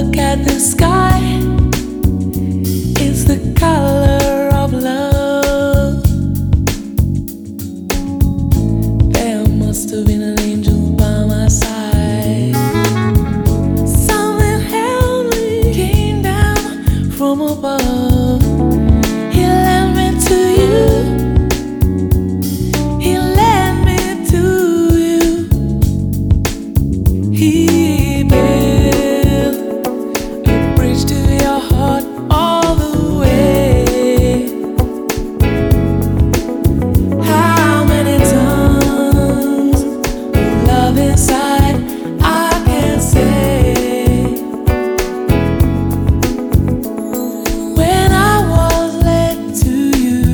look at the sky, it's the color of love. There must have been an angel by my side. Something heavenly came down from above. He led me to you. He led me to you. He built a bridge to your heart all the way. How many tons of love inside I can say. When I was led to you,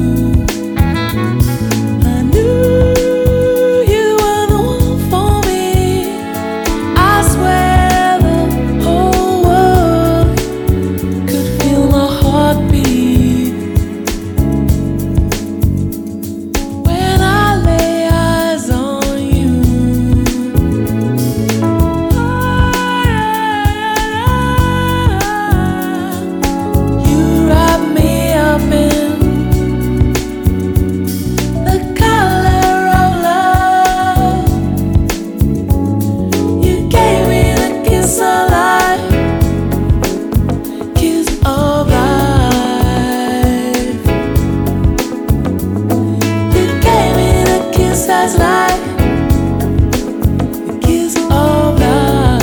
I knew you were the one for me. I swear the whole world could feel my heartbeat when I lay eyes on you. You wrap me up in the color of love. You gave me the kiss of life, kiss of life. You gave me the kiss that's life, the kiss of life.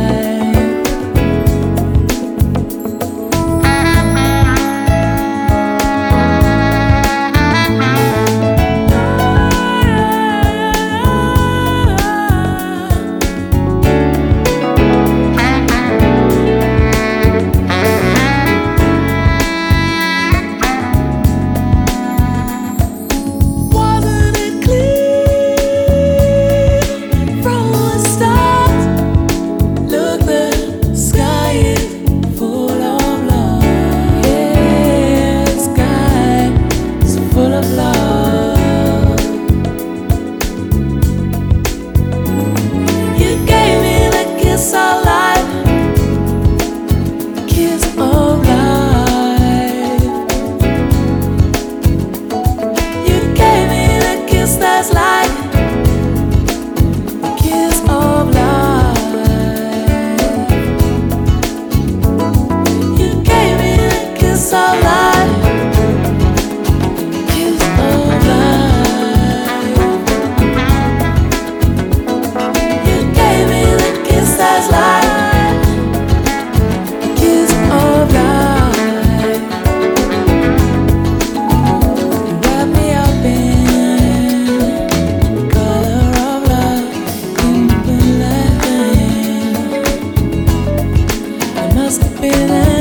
Wasn't it clear from the start? Look, the sky is full of love. Yeah, the sky is full of love. You gave me the kiss of life, kiss of life. You gave me the kiss that's life, the kiss of life. You gave me the kiss of life, kiss of life. You gave me the kiss that's life, kiss of life. You wrap me up in color of love, couldn't believe it. I must have been